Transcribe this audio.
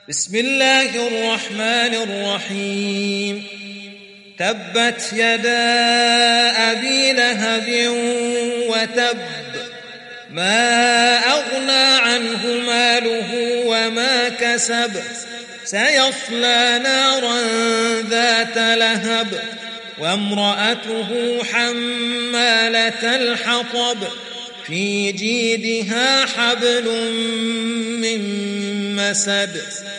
بسم الله الرحمن الرحيم. تبت يدا أبي لهب وتب، ما أغنى عنه ماله وما كسب، سيصلى نارا ذات لهب، وامرأته حمالة الحطب، في جيدها حبل من مسد.